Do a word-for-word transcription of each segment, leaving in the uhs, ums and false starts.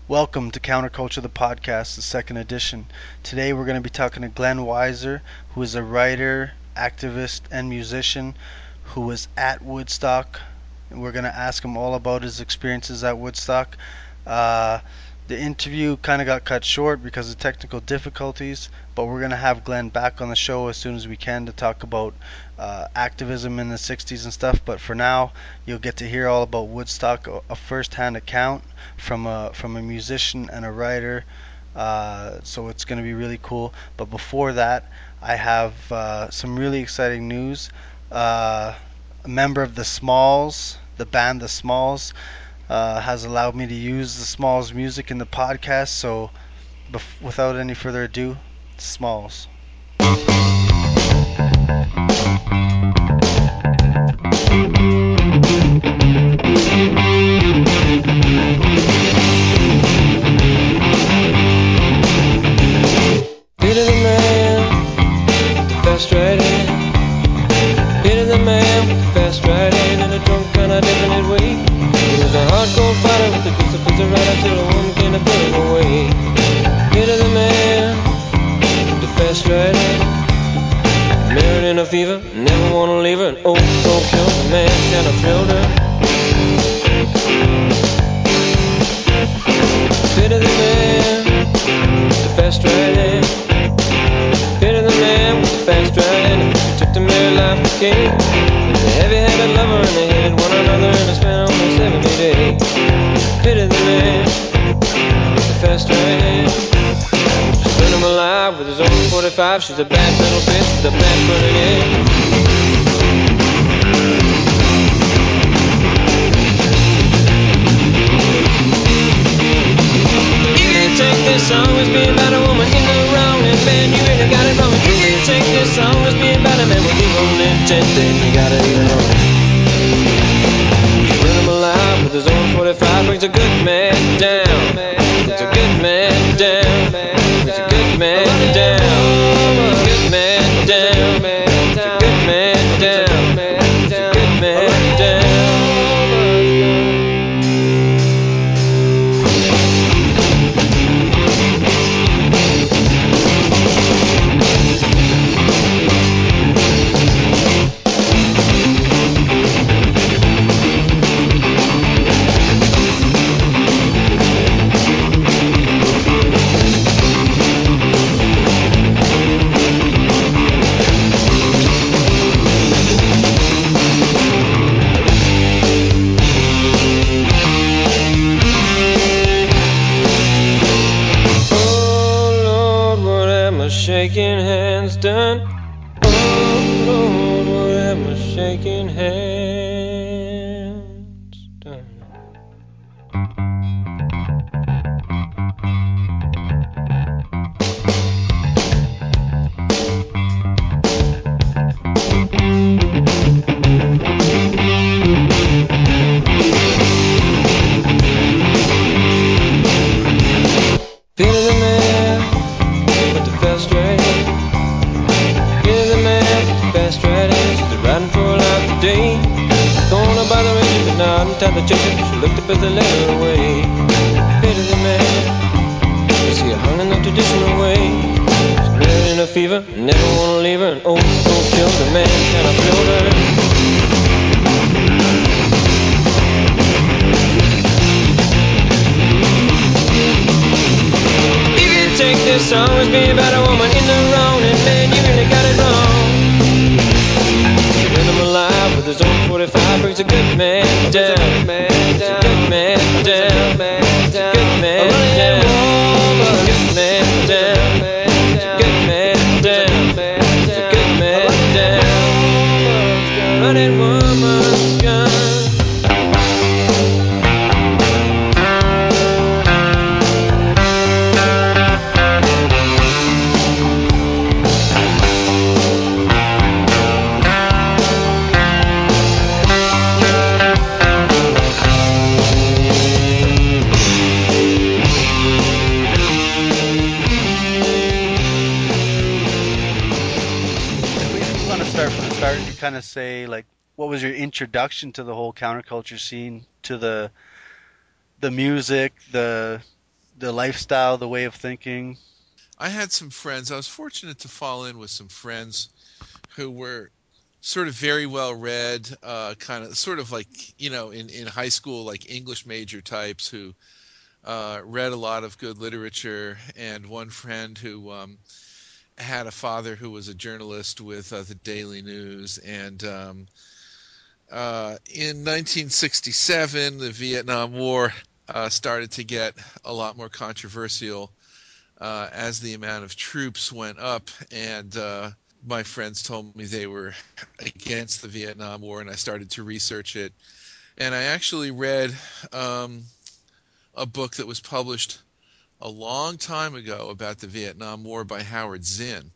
Welcome to Counterculture, the podcast, the second edition. Today we're going to be talking to Glenn Weiser, who is a writer, activist, and musician who was at Woodstock. And we're going to ask him all about his experiences at Woodstock. Uh, the interview kind of got cut short because of technical difficulties, but we're going to have Glenn back on the show as soon as we can to talk about uh, activism in the sixties and stuff. But for now, you'll get to hear all about Woodstock, a, a first-hand account from a from a musician and a writer. Uh, so it's going to be really cool. But before that, I have uh, some really exciting news. Uh, a member of the Smalls, the band The Smalls, uh, has allowed me to use the Smalls music in the podcast. So bef- without any further ado, Smalls. Peter the man with the fast right hand. Peter the man with the fast right hand in a drunk kind of definite way. He was a hardcore fighter with the discipline right until a woman came to put him away. Peter the man with the fast right hand. Married in a fever, never wanna leave her. An old soul killed the man, kinda thrilled her. Peter the man with the fast right hand. Peter the man with the fast right hand. He took the married life decay. He's a heavy-handed lover and they hated one another and they spent almost seventy days. Peter the man with the fast right hand. She burned him alive with his own forty-five. She's a bad little bitch with a bad burning head. You really take this song as being about a woman in the wrong, and man, you really got it wrong. You really take this song as being about a man with you only ten days, you got it even wrong. Burn him alive with his own forty-five, brings a good man down. Brings a good man down. Brings a good man down. Good man down. Brings a good man down. Brings a good man down. Shaking hands done. Oh Lord, what am I shaking hands done? Peter the man with the fast right hand. Peter the man with the fast right hand. She's riding for her life today. Corner by the range, but not in time to chase her. She looked up as they led her away. Peter the man, you see her hung in the traditional way. She's married in a fever, never wanna leave her. An old soul killed the man, kinda thrilled her. Take this song as being about a woman in the wrong, and man, you really got it wrong. Burn him alive with his own forty-five, brings a good man down. Brings a good man down. Good man down. Good man down. Good man down. Good man down. Good man down. Running woman's gun. Kind of say like what was your introduction to the whole counterculture scene, to the the music, the the lifestyle, the way of thinking? I had some friends. I was fortunate to fall in with some friends who were sort of very well read, uh, kind of sort of like, you know, in, in high school, like English major types who uh, read a lot of good literature, and one friend who um, had a father who was a journalist with uh, the Daily News. And um, uh, in nineteen sixty-seven, the Vietnam War uh, started to get a lot more controversial uh, as the amount of troops went up. And uh, my friends told me they were against the Vietnam War, and I started to research it. And I actually read um, a book that was published a long time ago about the Vietnam War by Howard Zinn.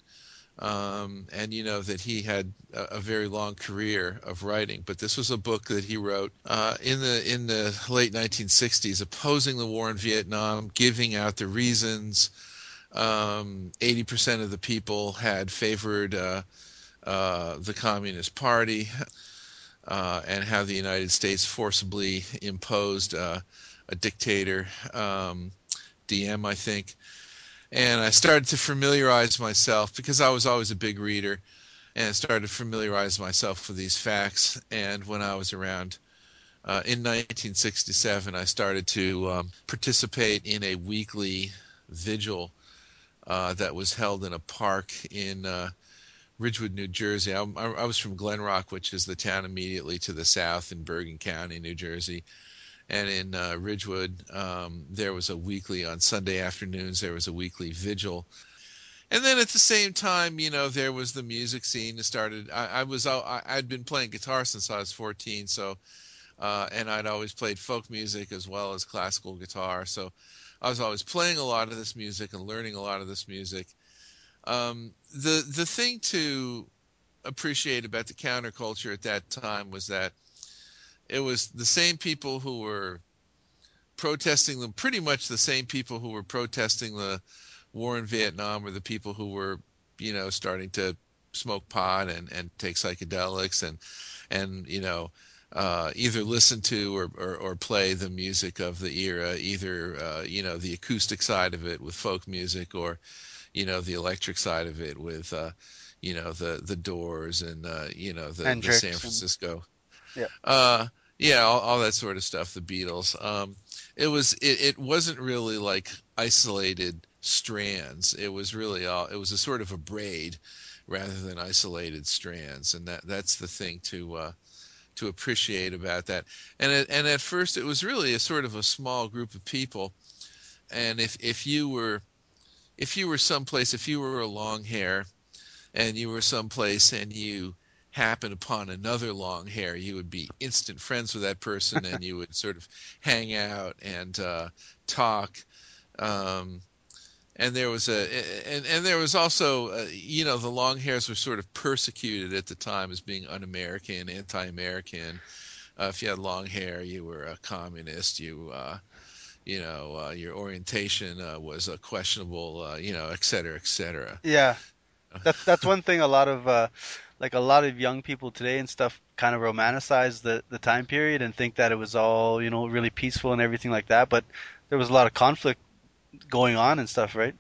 Um, and you know that he had a, a very long career of writing, but this was a book that he wrote uh, in the in the late nineteen sixties, opposing the war in Vietnam, giving out the reasons. Um, eighty percent of the people had favored uh, uh, the Communist Party, uh, and how the United States forcibly imposed uh, a dictator, um, Diem, I think. And I started to familiarize myself, because I was always a big reader, and I started to familiarize myself with these facts. And when I was around uh, in nineteen sixty-seven, I started to um, participate in a weekly vigil uh, that was held in a park in uh, Ridgewood, New Jersey. I, I was from Glen Rock, which is the town immediately to the south in Bergen County, New Jersey. And in uh, Ridgewood, um, there was a weekly, on Sunday afternoons, there was a weekly vigil. And then at the same time, you know, there was the music scene that started. I, I was, I, I'd been playing guitar since I was fourteen, so, uh, and I'd always played folk music as well as classical guitar. So I was always playing a lot of this music and learning a lot of this music. Um, the, the thing to appreciate about the counterculture at that time was that it was the same people who were protesting them, pretty much the same people who were protesting the war in Vietnam were the people who were, you know, starting to smoke pot and, and take psychedelics and, and you know, uh, either listen to or, or, or play the music of the era, either, uh, you know, the acoustic side of it with folk music, or, you know, the electric side of it with, uh, you know, the, the Doors and, uh, you know, the, the San Hendrix and Francisco. yeah. Uh, yeah, all, all that sort of stuff. The Beatles. Um, it was. It, it wasn't really like isolated strands. It was really all. It was a sort of a braid, rather than isolated strands. And that that's the thing to uh, to appreciate about that. And it, and at first, it was really a sort of a small group of people. And if if you were if you were someplace, if you were a long hair, and you were someplace, and you happen upon another long hair, you would be instant friends with that person, and you would sort of hang out and uh, talk. Um, and there was a, and, and there was also, uh, you know, the long hairs were sort of persecuted at the time as being un-American, anti-American. Uh, if you had long hair, you were a communist. You, uh, you know, uh, your orientation uh, was uh, questionable. Uh, you know, et cetera, et cetera. Yeah. That's that's one thing a lot of uh, like a lot of young people today and stuff kind of romanticize the the time period and think that it was all, you know, really peaceful and everything like that, but there was a lot of conflict going on and stuff, right?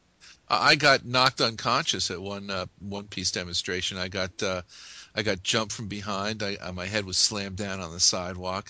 I got knocked unconscious at one uh, one piece demonstration. I got uh, I got jumped from behind. I, uh, my head was slammed down on the sidewalk,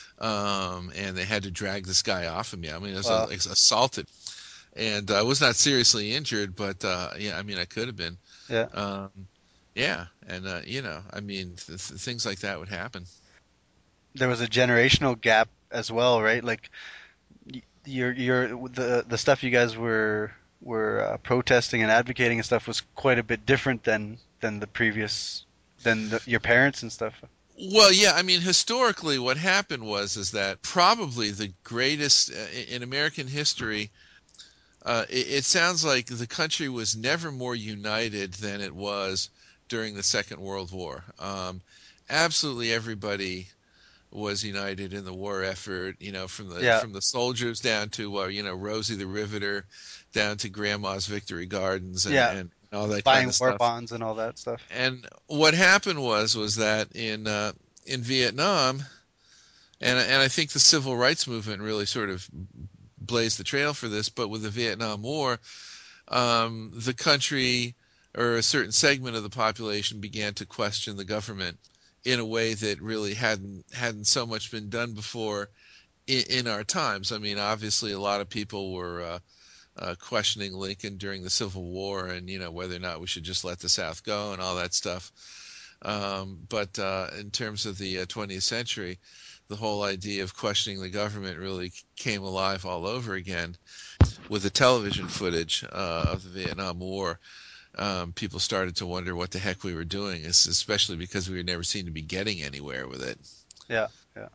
um, and they had to drag this guy off of me. I mean, I was Wow. uh, assaulted, and I was not seriously injured, but uh, yeah, I mean, I could have been. Yeah. Um, yeah, and uh, you know, I mean, th- th- things like that would happen. There was a generational gap as well, right? Like y- your your the the stuff you guys were were uh, protesting and advocating and stuff was quite a bit different than than the previous than the, your parents and stuff. Well, yeah, I mean, historically, what happened was is that probably the greatest uh, in American history. Uh, it, it sounds like the country was never more united than it was during the Second World War. Um, absolutely everybody was united in the war effort. You know, from the Yeah, from the soldiers down to uh, you know, Rosie the Riveter, down to Grandma's Victory Gardens, and, yeah, and all that kind buying of war stuff. bonds and all that stuff. And what happened was was that in uh, in Vietnam, and and I think the civil rights movement really sort of blazed the trail for this. But with the Vietnam War, um, the country or a certain segment of the population began to question the government in a way that really hadn't hadn't so much been done before in, in our times. I mean, obviously, a lot of people were uh, uh, questioning Lincoln during the Civil War, and you know whether or not we should just let the South go and all that stuff. Um, but uh, in terms of the uh, twentieth century, the whole idea of questioning the government really came alive all over again with the television footage uh, of the Vietnam War. Um, people started to wonder what the heck we were doing, especially because we never seemed to be getting anywhere with it. Yeah, yeah.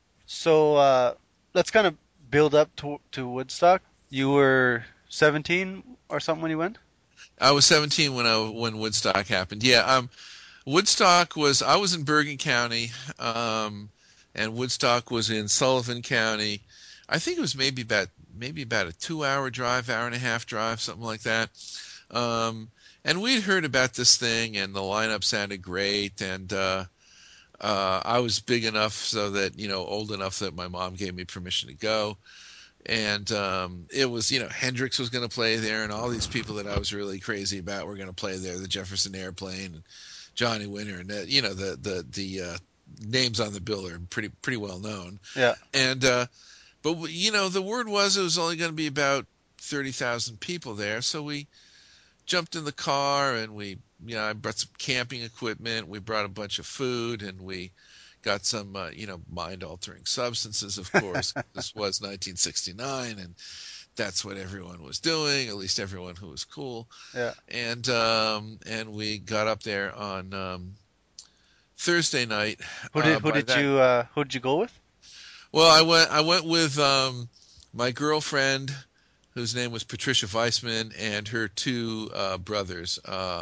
So uh, let's kind of build up to to Woodstock. You were seventeen or something when you went? I was seventeen when I when Woodstock happened. Yeah, um, Woodstock was I was in Bergen County, um, and Woodstock was in Sullivan County. I think it was maybe about maybe about a two-hour drive, hour and a half drive, something like that. Um, and we'd heard about this thing, and the lineup sounded great, and uh, uh, I was big enough so that you know old enough that my mom gave me permission to go. And um, it was, you know, Hendrix was going to play there, and all these people that I was really crazy about were going to play there. The Jefferson Airplane, and Johnny Winter, and uh, you know, the the the uh, names on the bill are pretty pretty well known. Yeah. And uh, but you know, the word was it was only going to be about thirty thousand people there, so we jumped in the car and we, you know, I brought some camping equipment. We brought a bunch of food, and we got some, uh, you know, mind-altering substances, of course. This was nineteen sixty-nine, and that's what everyone was doing, at least everyone who was cool. Yeah. And um, and we got up there on um, Thursday night. Who did Uh, who by did that, you uh, who did you go with? well, I went I went with um, my girlfriend, whose name was Patricia Weissman, and her two uh, brothers, uh,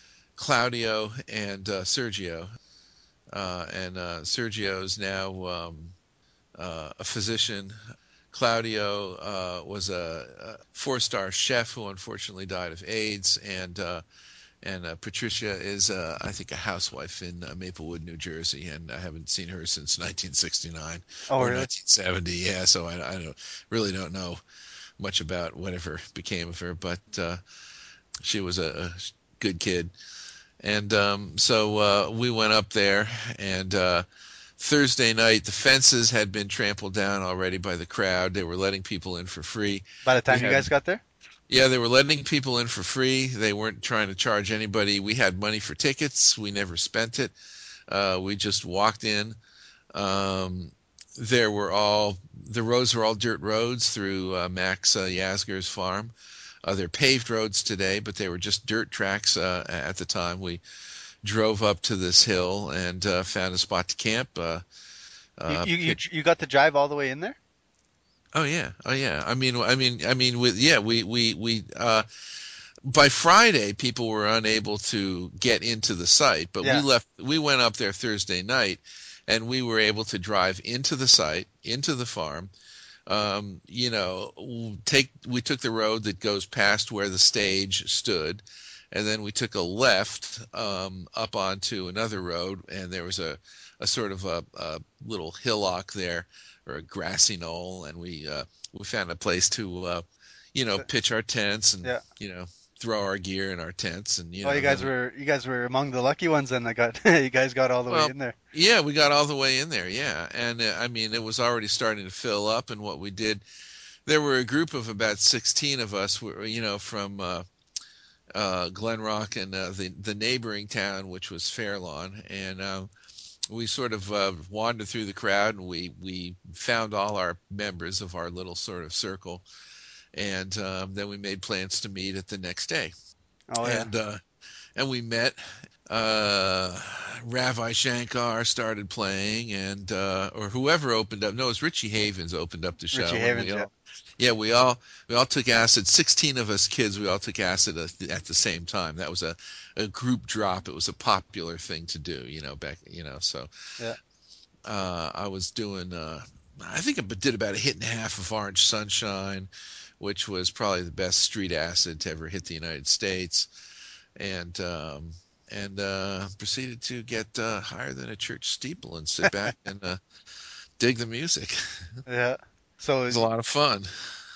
Claudio and uh, Sergio. Uh, and uh, Sergio is now um, uh, a physician. Claudio uh, was a, a four-star chef who unfortunately died of AIDS, and uh, and uh, Patricia is, uh, I think, a housewife in uh, Maplewood, New Jersey, and I haven't seen her since nineteen sixty-nine Oh, or really? nineteen seventy. Yeah, so I, I don't, really don't know much about whatever became of her, but uh, she was a, a good kid. And um, so uh, we went up there, and uh, Thursday night, the fences had been trampled down already by the crowd. They were letting people in for free. By the time We you had, guys got there? yeah, they were letting people in for free. They weren't trying to charge anybody. We had money for tickets. We never spent it. Uh, we just walked in. Um, there were all the roads were all dirt roads through uh, Max uh, Yasgur's farm. Uh, they're paved roads today, but they were just dirt tracks uh, at the time. We drove up to this hill and uh, found a spot to camp. Uh, You, uh, you you picked- you got to drive all the way in there? oh yeah, oh yeah. I mean, I mean, I mean, with yeah, we we we. Uh, by Friday, people were unable to get into the site, but Yeah. we left. We went up there Thursday night, and we were able to drive into the site, into the farm. Um, you know, take we took the road that goes past where the stage stood, and then we took a left um, up onto another road, and there was a, a sort of a, a little hillock there, or a grassy knoll, and we uh, we found a place to uh, you know pitch our tents and Yeah. you know throw our gear in our tents, and you know Oh, you guys then we- were you guys were among the lucky ones then. I got you guys got all the Well, way in there. yeah, we got all the way in there, yeah. And uh, I mean, it was already starting to fill up, and what we did, there were a group of about sixteen of us, were, you know, from uh, uh, Glen Rock and uh, the, the neighboring town, which was Fairlawn. And uh, we sort of uh, wandered through the crowd, and we, we found all our members of our little sort of circle. And um, then we made plans to meet at the next day. Oh yeah. And uh, and we met. Uh, Ravi Shankar started playing, and uh, or whoever opened up. No, it was Richie Havens opened up the show. Richie and Havens, we all, yeah. yeah, we all we all took acid. Sixteen of us kids, we all took acid at, at the same time. That was a, a group drop. It was a popular thing to do, you know, back, you know. So Yeah. uh, I was doing. Uh, I think I did about a hit and a half of Orange Sunshine, which was probably the best street acid to ever hit the United States, and um, and uh, proceeded to get uh, higher than a church steeple and sit back and uh, dig the music. Yeah. So It was a lot of fun.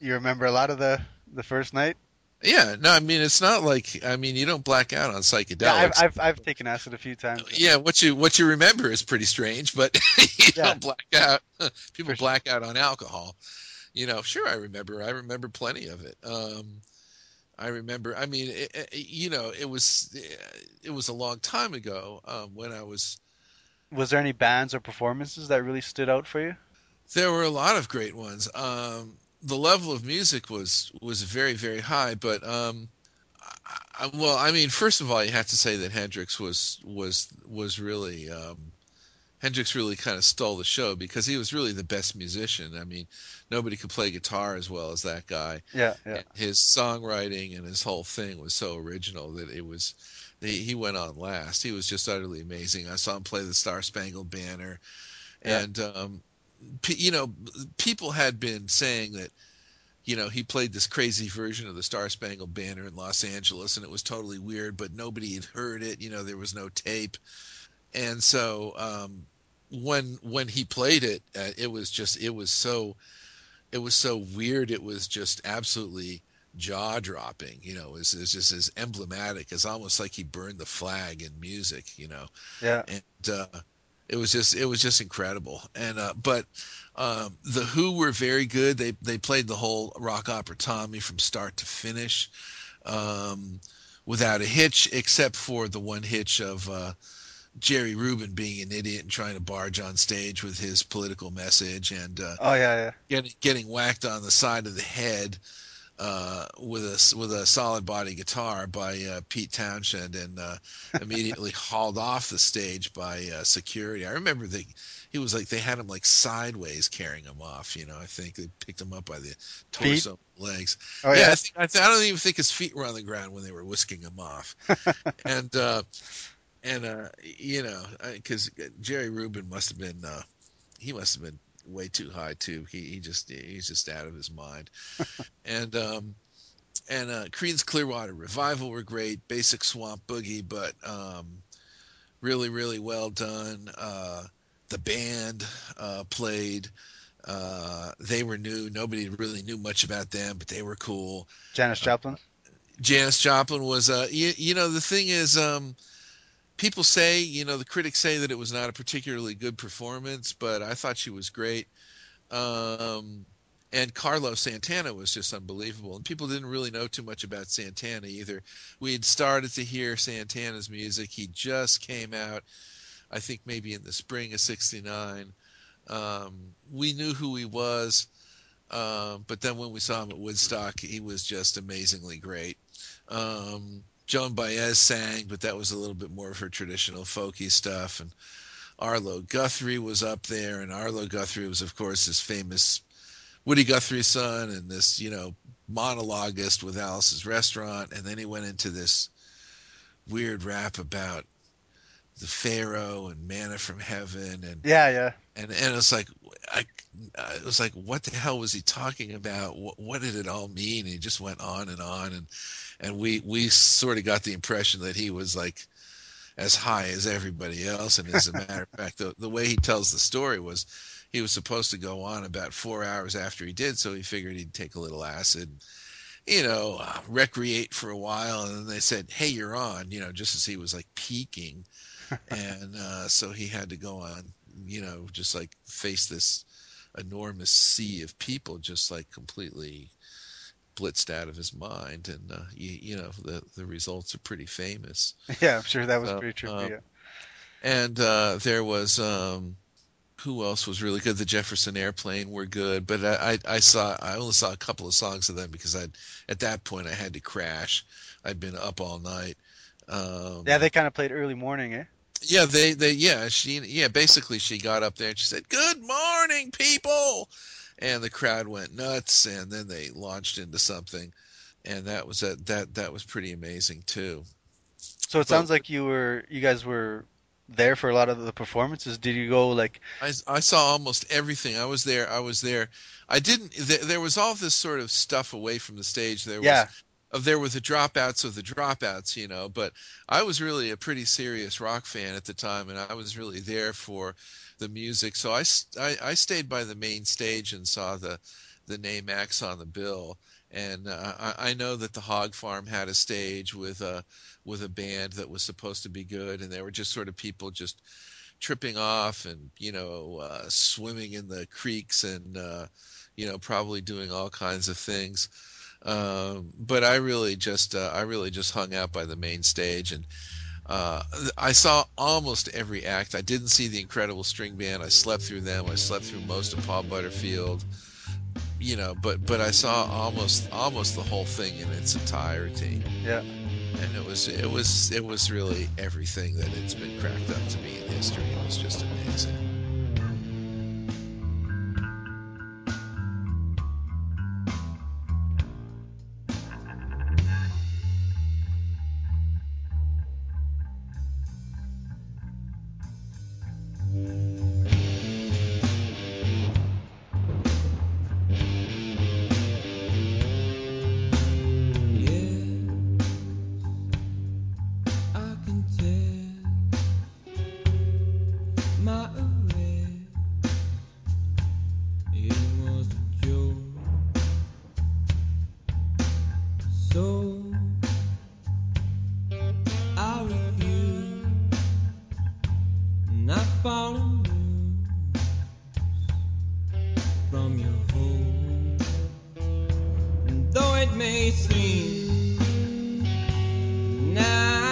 You remember a lot of the the first night? Yeah, no, I mean it's not like I mean you don't black out on Yeah, I've psychedelics. I've I've taken acid a few times. Yeah, what you what you remember is pretty strange, but you Yeah, don't black out. People for sure. black out on alcohol. You know, sure, I remember. I remember plenty of it. Um, I remember. I mean, it, it, you know, it was it was a long time ago um, when I was. Was there any bands or performances that really stood out for you? There were a lot of great ones. Um, the level of music was was very very high, but um, I, I- well, I mean, first of all, you have to say that Hendrix was was was really um, Hendrix really kind of stole the show because he was really the best musician. I mean, nobody could play guitar as well as that guy. Yeah, yeah, And his songwriting and his whole thing was so original that it was. He, he went on last. He was just utterly amazing. I saw him play the Star Spangled Banner, yeah. and um, p- you know, people had been saying that you know he played this crazy version of the Star Spangled Banner in Los Angeles, and it was totally weird, but nobody had heard it. You know, there was no tape, and so um, when when he played it, uh, it was just it was so it was so weird. It was just absolutely jaw dropping. You know, it was, it was just as emblematic as almost like he burned the flag in music. You know, Yeah. and uh, it was just it was just incredible. And uh, but um, the Who were very good. They they played the whole rock opera Tommy from start to finish. Um, Without a hitch, except for the one hitch of uh, Jerry Rubin being an idiot and trying to barge on stage with his political message and uh, Oh yeah, yeah. getting getting whacked on the side of the head uh, with a with a solid body guitar by uh, Pete Townshend and uh, immediately hauled off the stage by uh, security. I remember they he was like they had him like sideways carrying him off. You know, I think they picked him up by the Feet. torso, legs. Oh Yeah, yeah. I, think, I, th- I don't even think his feet were on the ground when they were whisking him off. And uh, and uh, you know, because Jerry Rubin must have been uh, he must have been way too high too. He he just he's just out of his mind. And um, and uh, Creedence Clearwater Revival were great. Basic Swamp Boogie, but um, really really well done. Uh, the band uh, played. Uh, they were new. Nobody really knew much about them, but they were cool. Janis Uh, Joplin. Janis Joplin was. Uh, you, you know the thing is. Um, people say, you know, the critics say that it was not a particularly good performance, but I thought she was great. Um, and Carlos Santana was just unbelievable. And people didn't really know too much about Santana either. We had started to hear Santana's music. He just came out, I think maybe in the spring of sixty-nine. Um, we knew who he was. Um, but then when we saw him at Woodstock, he was just amazingly great. Um, Joan Baez sang, but that was a little bit more of her traditional folky stuff. And Arlo Guthrie was up there, and Arlo Guthrie was, of course, this famous Woody Guthrie's son and this, you know, monologuist with Alice's Restaurant. And then he went into this weird rap about the Pharaoh and manna from heaven, and Yeah, yeah. and and it's like I, I it was like what the hell was he talking about? What, what did it all mean? And he just went on and on, and and we we sort of got the impression that he was like as high as everybody else. And as a matter of fact, the the way he tells the story was he was supposed to go on about four hours after he did, so he figured he'd take a little acid, you know, uh, recreate for a while, and then they said, "Hey, you're on," you know, just as he was like peaking, and uh, so he had to go on, you know, just like face this enormous sea of people, just like completely blitzed out of his mind, and uh, you, you know, the the results are pretty famous. Yeah, I'm sure that was So, pretty trippy. um, Yeah. and uh, there was. Um, who else was really good? The Jefferson Airplane were good, but I, I, I saw I only saw a couple of songs of them because I at that point I had to crash. I'd been up all night. Yeah, Um, they kind of played early morning, eh? yeah, they they yeah she yeah basically she got up there and she said, "Good morning, people," and the crowd went nuts, and then they launched into something, and that was a, that that was pretty amazing too. So it But sounds like you were, you guys were there for a lot of the performances. Did you go like, I, I saw almost everything. I was there. I was there. I didn't. Th- there was all this sort of stuff away from the stage. There was, yeah, uh, there were the dropouts of the dropouts, you know. But I was really a pretty serious rock fan at the time, and I was really there for the music. So I, s- I, I stayed by the main stage and saw the the name X on the bill. And uh, I, I know that the Hog Farm had a stage with a with a band that was supposed to be good, and they were just sort of people just tripping off and you know uh, swimming in the creeks and uh, you know probably doing all kinds of things. Um, but I really just uh, I really just hung out by the main stage, and uh, I saw almost every act. I didn't see the Incredible String Band. I slept through them. I slept through most of Paul Butterfield. You know, but but I saw almost almost the whole thing in its entirety, Yeah. and it was it was it was really everything that it's been cracked up to be in history. It was just amazing. Though it may seem now